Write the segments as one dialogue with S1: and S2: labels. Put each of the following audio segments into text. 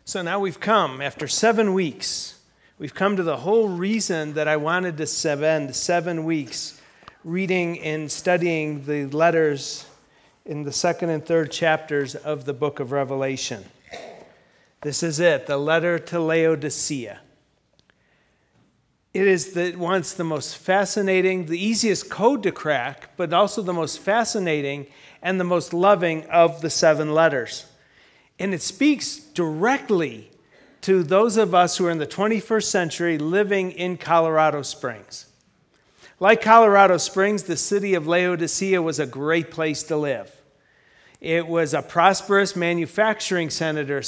S1: So now we've come, after 7 weeks, we've come to the whole reason that I wanted to spend 7 weeks reading and studying the letters in the second and third chapters of the book of Revelation. This is it, the letter to Laodicea. It is once the most fascinating, the easiest code to crack, but also the most fascinating and the most loving of the 7 letters. And it speaks directly to those of us who are in the 21st century living in Colorado Springs. Like Colorado Springs, the city of Laodicea was a great place to live. It was a prosperous manufacturing center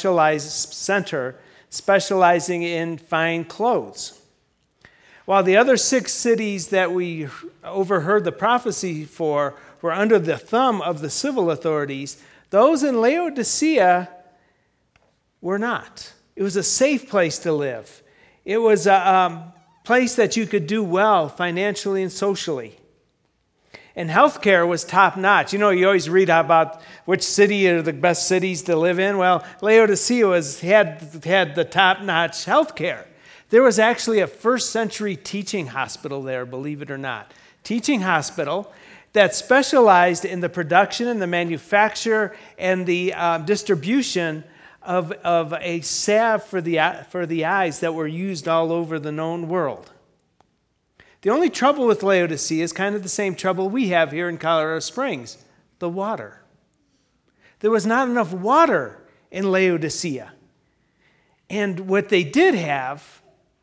S1: specializing in fine clothes. While the other 6 cities that we overheard the prophecy for were under the thumb of the civil authorities, those in Laodicea were not. It was a safe place to live. It was a place that you could do well financially and socially. And healthcare was top-notch. You know, you always read about which city are the best cities to live in. Well, Laodicea had the top-notch healthcare. There was actually a first-century teaching hospital there, believe it or not. Teaching hospital that specialized in the production and the manufacture and the distribution of a salve for the eyes that were used all over the known world. The only trouble with Laodicea is kind of the same trouble we have here in Colorado Springs, the water. There was not enough water in Laodicea. And what they did have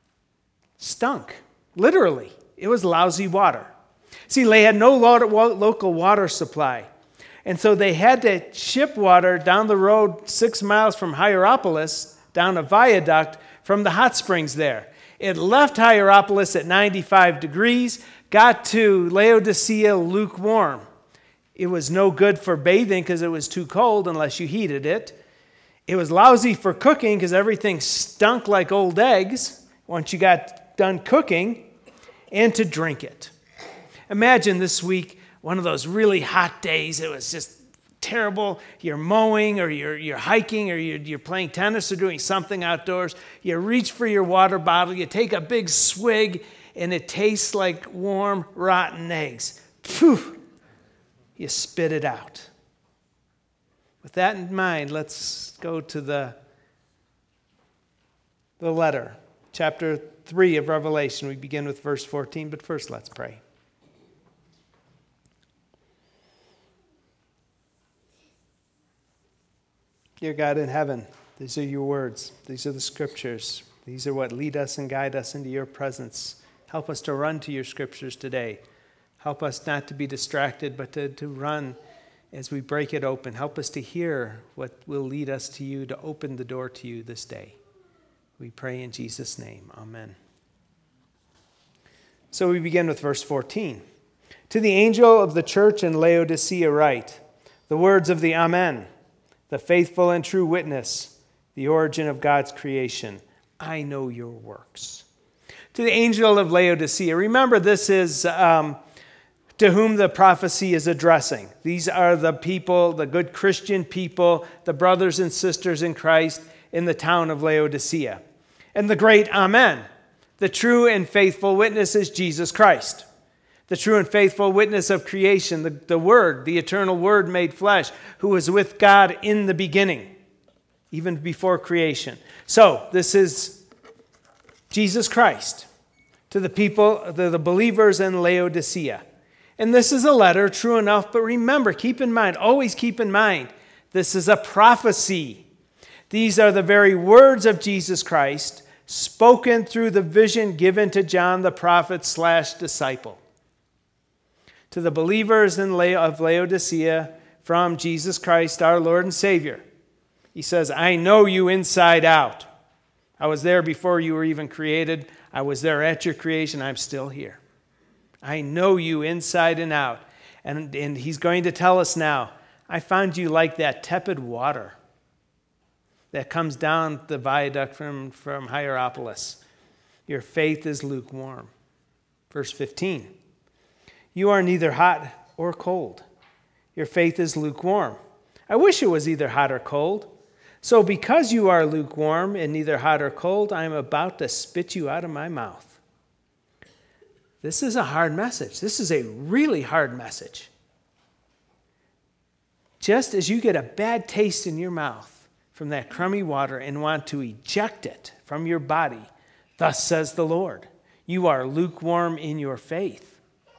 S1: stunk, literally. It was lousy water. See, they had no local water supply. And so they had to ship water down the road 6 miles from Hierapolis, down a viaduct from the hot springs there. It left Hierapolis at 95 degrees, got to Laodicea lukewarm. It was no good for bathing because it was too cold unless you heated it. It was lousy for cooking because everything stunk like old eggs once you got done cooking, and to drink it. Imagine this week, one of those really hot days. It was just terrible. You're mowing or you're hiking or you're playing tennis or doing something outdoors. You reach for your water bottle. You take a big swig, and it tastes like warm, rotten eggs. Phew! You spit it out. With that in mind, let's go to the letter. Chapter 3 of Revelation. We begin with verse 14, but first let's pray. Dear God in heaven, these are your words. These are the scriptures. These are what lead us and guide us into your presence. Help us to run to your scriptures today. Help us not to be distracted, but to run as we break it open. Help us to hear what will lead us to you, to open the door to you this day. We pray in Jesus' name. Amen. So we begin with verse 14. To the angel of the church in Laodicea write, the words of the Amen, the faithful and true witness, the origin of God's creation. I know your works. To the angel of Laodicea, remember this is to whom the prophecy is addressing. These are the people, the good Christian people, the brothers and sisters in Christ in the town of Laodicea. And the great Amen, the true and faithful witness is Jesus Christ. The true and faithful witness of creation, the Word, the eternal Word made flesh, who was with God in the beginning, even before creation. So, this is Jesus Christ to the people, the believers in Laodicea. And this is a letter, true enough, but remember, keep in mind, always keep in mind, this is a prophecy. These are the very words of Jesus Christ, spoken through the vision given to John the prophet / disciple. To the believers of Laodicea from Jesus Christ, our Lord and Savior. He says, I know you inside out. I was there before you were even created. I was there at your creation. I'm still here. I know you inside and out. And he's going to tell us now, I found you like that tepid water that comes down the viaduct from Hierapolis. Your faith is lukewarm. Verse 15. You are neither hot or cold. Your faith is lukewarm. I wish it was either hot or cold. So because you are lukewarm and neither hot or cold, I am about to spit you out of my mouth. This is a hard message. This is a really hard message. Just as you get a bad taste in your mouth from that crummy water and want to eject it from your body, thus says the Lord, you are lukewarm in your faith,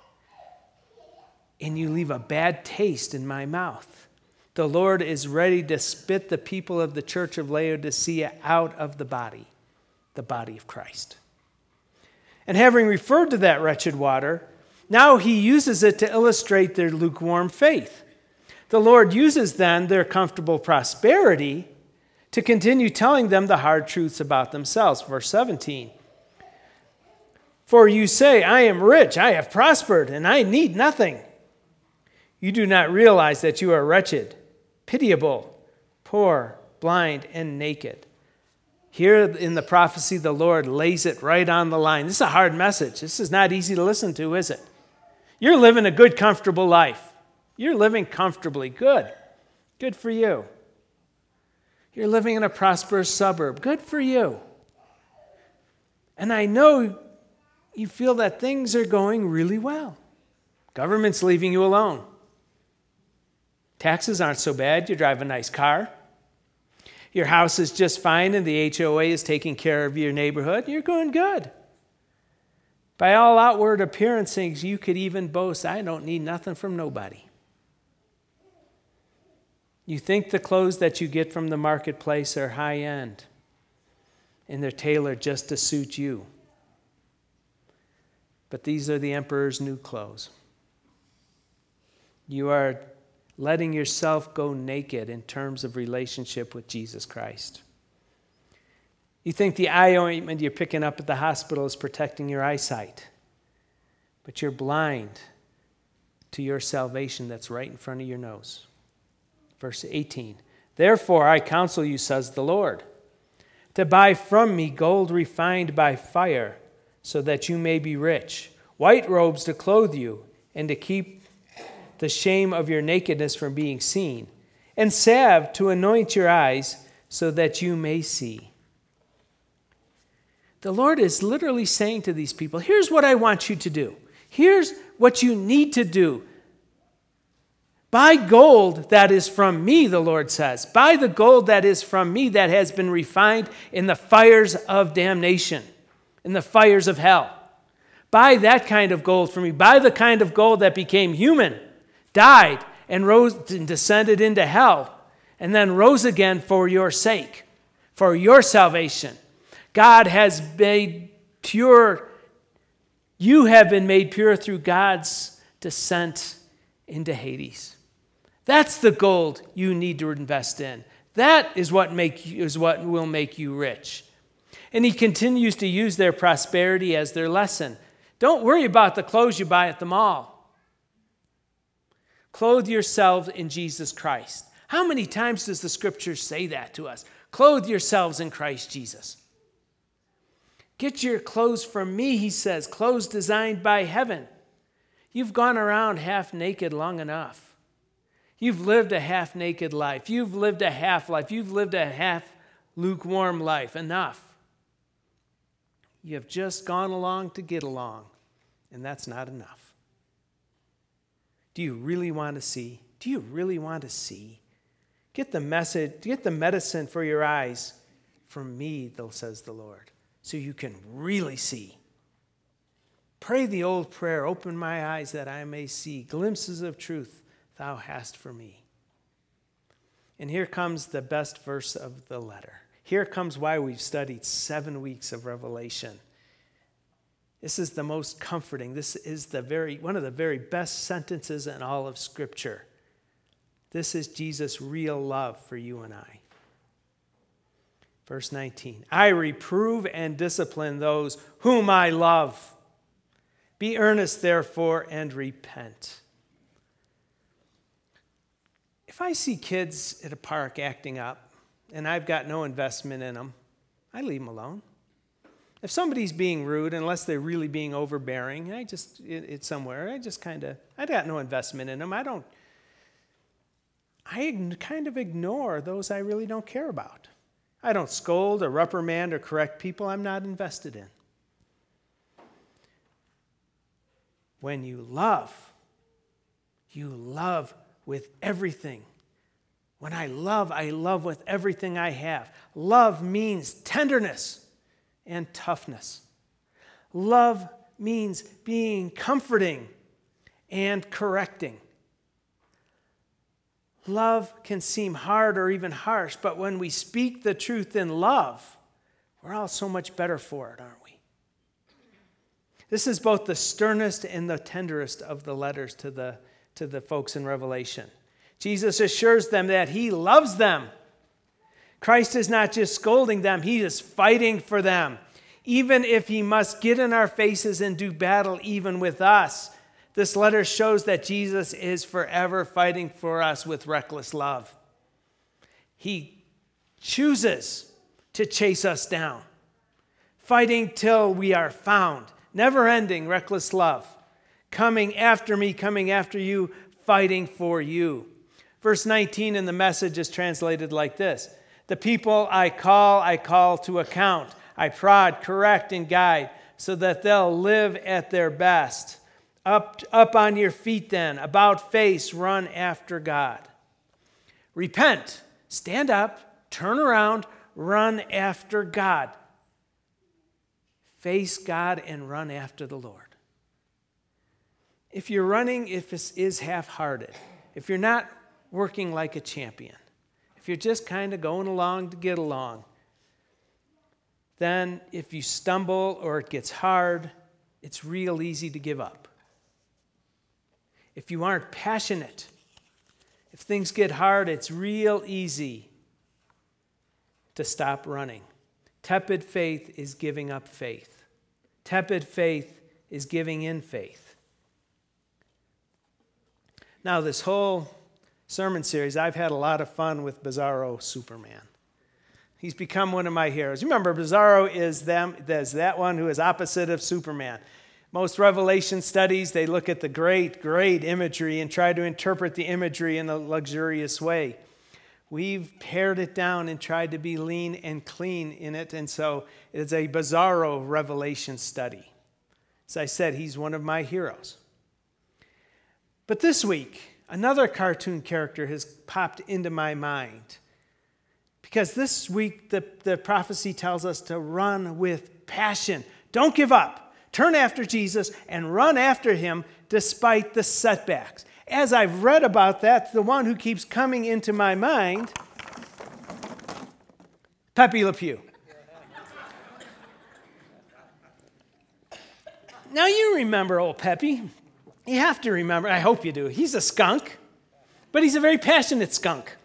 S1: and you leave a bad taste in my mouth. The Lord is ready to spit the people of the church of Laodicea out of the body of Christ. And having referred to that wretched water, now he uses it to illustrate their lukewarm faith. The Lord uses then their comfortable prosperity to continue telling them the hard truths about themselves. Verse 17. For you say, I am rich, I have prospered, and I need nothing. You do not realize that you are wretched, pitiable, poor, blind, and naked. Here in the prophecy, the Lord lays it right on the line. This is a hard message. This is not easy to listen to, is it? You're living a good, comfortable life. You're living comfortably. Good. Good for you. You're living in a prosperous suburb. Good for you. And I know you feel that things are going really well. Government's leaving you alone. Taxes aren't so bad. You drive a nice car. Your house is just fine and the HOA is taking care of your neighborhood. You're going good. By all outward appearances, you could even boast, I don't need nothing from nobody. You think the clothes that you get from the marketplace are high end and they're tailored just to suit you. But these are the emperor's new clothes. You are letting yourself go naked in terms of relationship with Jesus Christ. You think the eye ointment you're picking up at the hospital is protecting your eyesight, but you're blind to your salvation that's right in front of your nose. Verse 18, therefore I counsel you, says the Lord, to buy from me gold refined by fire, so that you may be rich, white robes to clothe you, and to keep the shame of your nakedness from being seen, and salve to anoint your eyes so that you may see. The Lord is literally saying to these people, here's what I want you to do. Here's what you need to do. Buy gold that is from me, the Lord says. Buy the gold that is from me that has been refined in the fires of damnation, in the fires of hell. Buy that kind of gold from me. Buy the kind of gold that became human, died, and rose and descended into hell, and then rose again for your sake, for your salvation. God has made pure, you have been made pure through God's descent into Hades. That's the gold you need to invest in. That is what will make you rich. And he continues to use their prosperity as their lesson. Don't worry about the clothes you buy at the mall. Clothe yourselves in Jesus Christ. How many times does the scripture say that to us? Clothe yourselves in Christ Jesus. Get your clothes from me, he says, clothes designed by heaven. You've gone around half naked long enough. You've lived a half naked life. You've lived a half life. You've lived a half lukewarm life. Enough. You have just gone along to get along, and that's not enough. Do you really want to see? Do you really want to see? Get the message, get the medicine for your eyes from me, says the Lord, so you can really see. Pray the old prayer, open my eyes that I may see. Glimpses of truth thou hast for me. And here comes the best verse of the letter. Here comes why we've studied 7 weeks of Revelation. This is the most comforting. This is one of the very best sentences in all of Scripture. This is Jesus' real love for you and I. Verse 19, I reprove and discipline those whom I love. Be earnest, therefore, and repent. If I see kids at a park acting up and I've got no investment in them, I leave them alone. If somebody's being rude, unless they're really being overbearing, I got no investment in them. I kind of ignore those I really don't care about. I don't scold or reprimand or correct people I'm not invested in. When you love with everything. When I love with everything I have. Love means tenderness and toughness. Love means being comforting and correcting. Love can seem hard or even harsh, but when we speak the truth in love, we're all so much better for it, aren't we? This is both the sternest and the tenderest of the letters to the folks in Revelation. Jesus assures them that he loves them. Christ is not just scolding them, he is fighting for them. Even if he must get in our faces and do battle even with us, this letter shows that Jesus is forever fighting for us with reckless love. He chooses to chase us down, fighting till we are found. Never-ending, reckless love. Coming after me, coming after you, fighting for you. Verse 19 in the Message is translated like this. The people I call to account. I prod, correct, and guide so that they'll live at their best. Up on your feet then, about face, run after God. Repent, stand up, turn around, run after God. Face God and run after the Lord. If you're running, if it is half-hearted, if you're not working like a champion, if you're just kind of going along to get along, then if you stumble or it gets hard, it's real easy to give up. If you aren't passionate, if things get hard, it's real easy to stop running. Tepid faith is giving up faith. Tepid faith is giving in faith. Now, this whole sermon series, I've had a lot of fun with Bizarro Superman. He's become one of my heroes. Remember, Bizarro is that one who is opposite of Superman. Most Revelation studies, they look at the great imagery and try to interpret the imagery in a luxurious way. We've pared it down and tried to be lean and clean in it, and so it's a Bizarro Revelation study. As I said, he's one of my heroes. But this week, another cartoon character has popped into my mind. Because this week, the prophecy tells us to run with passion. Don't give up. Turn after Jesus and run after him despite the setbacks. As I've read about that, the one who keeps coming into my mind, Pepe Le Pew. Now you remember old Pepe. You have to remember, I hope you do. He's a skunk, but he's a very passionate skunk.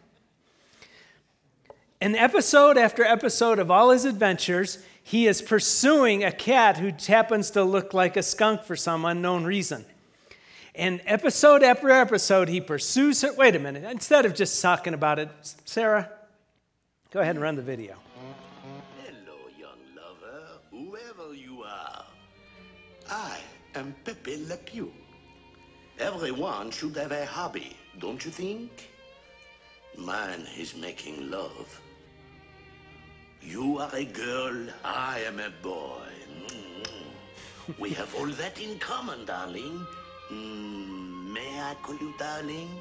S1: And episode after episode of all his adventures, he is pursuing a cat who happens to look like a skunk for some unknown reason. And episode after episode, he pursues her. Wait a minute. Instead of just talking about it, Sarah, go ahead and run the video.
S2: Hello, young lover, whoever you are. I am Pepe Le Pew. Everyone should have a hobby, don't you think? Mine is making love. You are a girl, I am a boy. We have all that in common, darling. May I call you darling?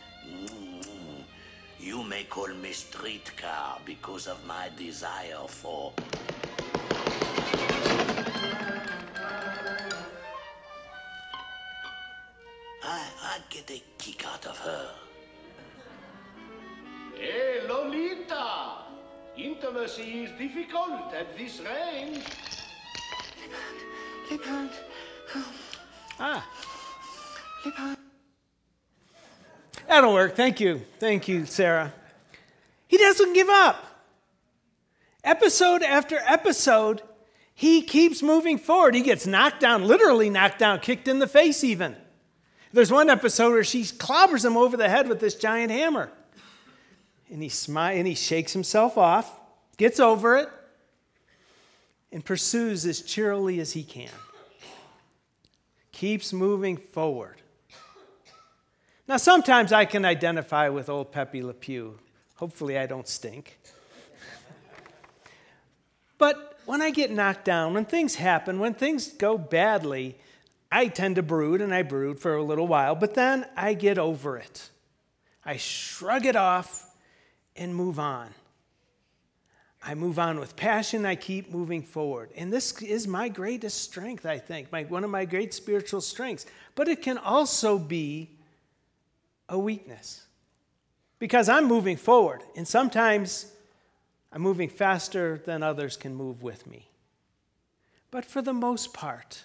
S2: You may call me streetcar because of my desire for... I get a kick out of her.
S3: Hey, Lolita! Intimacy is difficult at this range.
S2: Liebhand. Liebhand.
S1: That'll work. Thank you. Thank you, Sarah. He doesn't give up. Episode after episode, he keeps moving forward. He gets knocked down, literally knocked down, kicked in the face even. There's one episode where she clobbers him over the head with this giant hammer. And he shakes himself off, gets over it, and pursues as cheerily as he can. Keeps moving forward. Now, sometimes I can identify with old Pepe Le Pew. Hopefully I don't stink. But when I get knocked down, when things happen, when things go badly, I tend to brood, and I brood for a little while, but then I get over it. I shrug it off and move on. I move on with passion. I keep moving forward. And this is my greatest strength, I think, one of my great spiritual strengths. But it can also be a weakness because I'm moving forward. And sometimes I'm moving faster than others can move with me. But for the most part,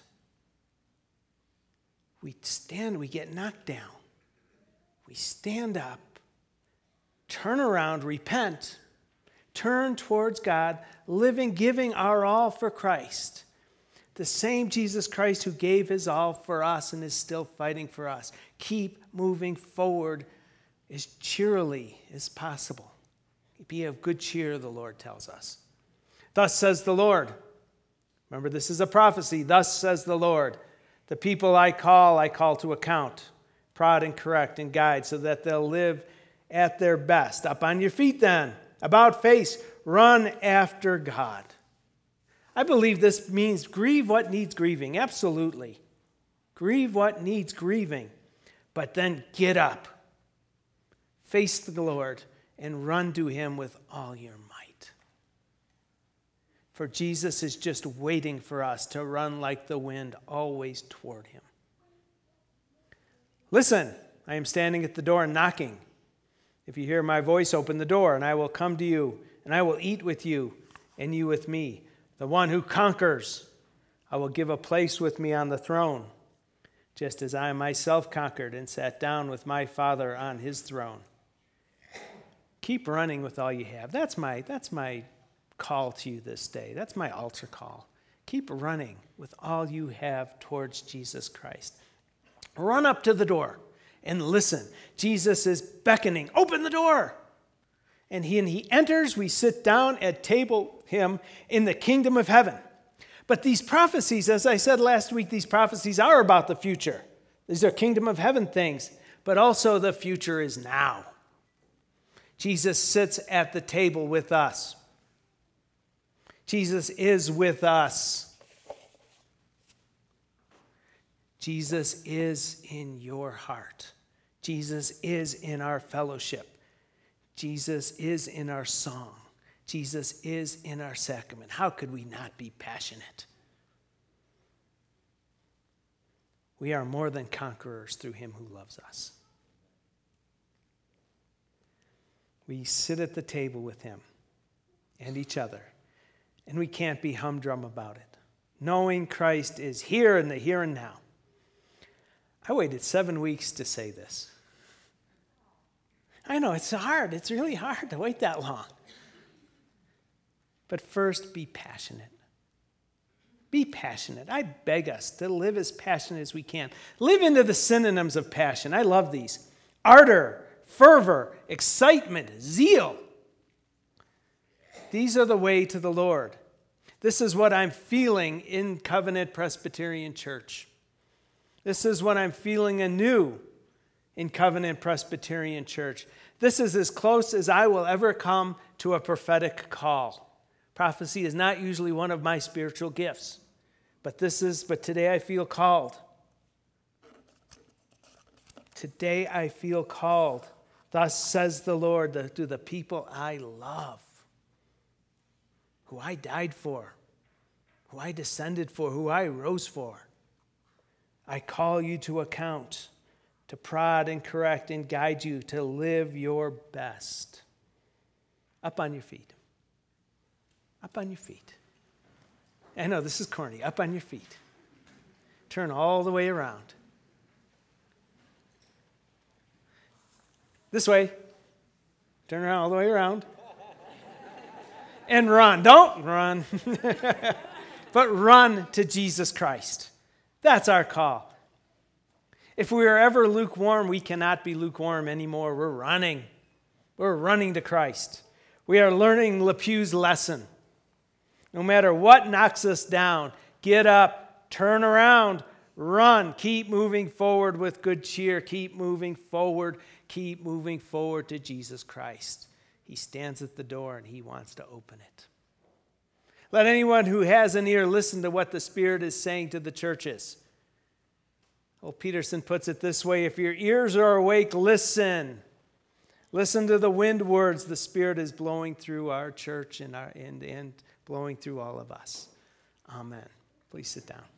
S1: we get knocked down. We stand up, turn around, repent, turn towards God, giving our all for Christ. The same Jesus Christ who gave his all for us and is still fighting for us. Keep moving forward as cheerily as possible. Be of good cheer, the Lord tells us. Thus says the Lord. Remember, this is a prophecy. Thus says the Lord. The people I call to account, prod and correct and guide so that they'll live at their best. Up on your feet then. About face, run after God. I believe this means grieve what needs grieving. Absolutely. Grieve what needs grieving. But then get up. Face the Lord and run to him with all your might. For Jesus is just waiting for us to run like the wind, always toward him. Listen, I am standing at the door and knocking. If you hear my voice, open the door, and I will come to you, and I will eat with you, and you with me. The one who conquers, I will give a place with me on the throne, just as I myself conquered and sat down with my Father on his throne. Keep running with all you have. That's my call to you this day. That's my altar call. Keep running with all you have towards Jesus Christ. Run up to the door. And listen, Jesus is beckoning. Open the door. And he enters. We sit down at table him in the kingdom of heaven. But these prophecies, as I said last week, these prophecies are about the future. These are kingdom of heaven things. But also the future is now. Jesus sits at the table with us. Jesus is with us. Jesus is in your heart. Jesus is in our fellowship. Jesus is in our song. Jesus is in our sacrament. How could we not be passionate? We are more than conquerors through him who loves us. We sit at the table with him and each other, and we can't be humdrum about it. Knowing Christ is here in the here and now. I waited 7 weeks to say this. I know, it's hard. It's really hard to wait that long. But first, be passionate. Be passionate. I beg us to live as passionate as we can. Live into the synonyms of passion. I love these. Ardor, fervor, excitement, zeal. These are the way to the Lord. This is what I'm feeling in Covenant Presbyterian Church. This is what I'm feeling anew in Covenant Presbyterian Church. This is as close as I will ever come to a prophetic call. Prophecy is not usually one of my spiritual gifts, but today I feel called. Today I feel called. Thus says the Lord to the people I love, who I died for, who I descended for, who I rose for. I call you to account, to prod and correct and guide you to live your best. Up on your feet. Up on your feet. I know this is corny. Up on your feet. Turn all the way around. This way. Turn around all the way around. And run. Don't run. But run to Jesus Christ. That's our call. If we are ever lukewarm, we cannot be lukewarm anymore. We're running. We're running to Christ. We are learning Le Pew's lesson. No matter what knocks us down, get up, turn around, Run. Keep moving forward with good cheer. Keep moving forward. Keep moving forward to Jesus Christ. He stands at the door and he wants to open it. Let anyone who has an ear listen to what the Spirit is saying to the churches. Old Peterson puts it this way: if your ears are awake, listen. Listen to the wind words the Spirit is blowing through our church and blowing through all of us. Amen. Please sit down.